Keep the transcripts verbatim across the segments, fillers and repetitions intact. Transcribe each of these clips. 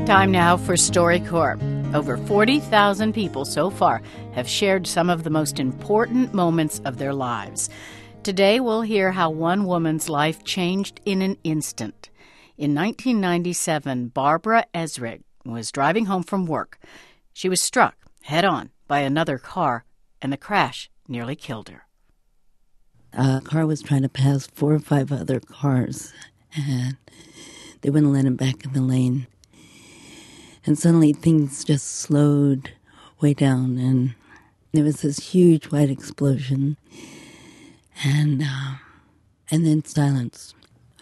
Time now for StoryCorps. Over forty thousand people so far have shared some of the most important moments of their lives. Today we'll hear how one woman's life changed in an instant. In nineteen ninety-seven, Barbara Ezrig was driving home from work. She was struck head-on by another car, and the crash nearly killed her. A car was trying to pass four or five other cars, and they wouldn't let him back in the lane. And suddenly things just slowed way down, and there was this huge white explosion, and uh, and then silence.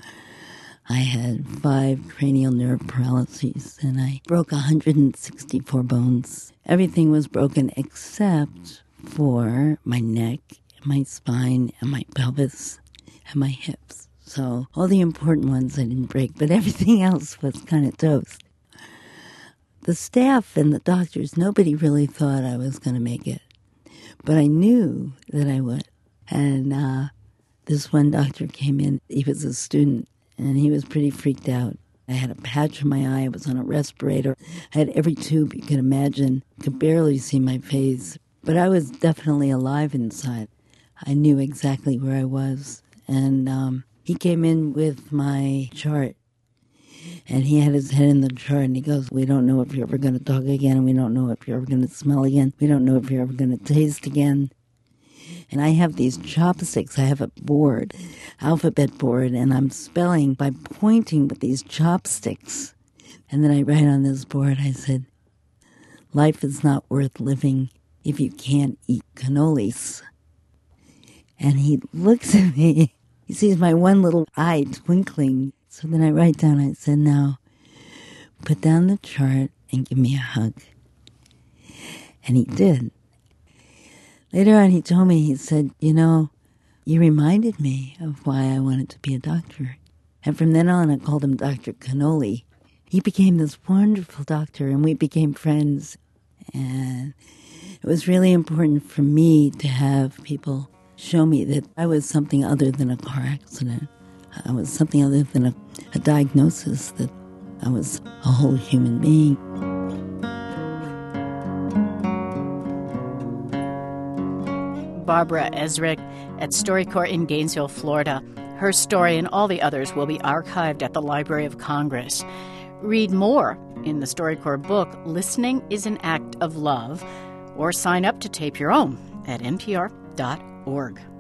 I had five cranial nerve paralyses, and I broke one hundred sixty-four bones. Everything was broken except for my neck, my spine, and my pelvis, and my hips. So all the important ones I didn't break, but everything else was kind of toast. The staff and the doctors, nobody really thought I was going to make it. But I knew that I would. And uh, this one doctor came in. He was a student, and he was pretty freaked out. I had a patch in my eye. I was on a respirator. I had every tube you could imagine. Could barely see my face. But I was definitely alive inside. I knew exactly where I was. And um, he came in with my chart. And he had his head in the chart, and he goes, "We don't know if you're ever going to talk again. We don't know if you're ever going to smell again. We don't know if you're ever going to taste again." And I have these chopsticks. I have a board, alphabet board, and I'm spelling by pointing with these chopsticks. And then I write on this board, I said, "Life is not worth living if you can't eat cannolis." And he looks at me. He sees my one little eye twinkling. So then I write down, I said, "Now, put down the chart and give me a hug." And he did. Later on, he told me, he said, "You know, you reminded me of why I wanted to be a doctor." And from then on, I called him Doctor Cannoli. He became this wonderful doctor, and we became friends. And it was really important for me to have people show me that I was something other than a car accident. I was something other than a, a diagnosis, that I was a whole human being. Barbara Ezrig at StoryCorps in Gainesville, Florida. Her story and all the others will be archived at the Library of Congress. Read more in the StoryCorps book, Listening is an Act of Love, or sign up to tape your own at N P R dot org.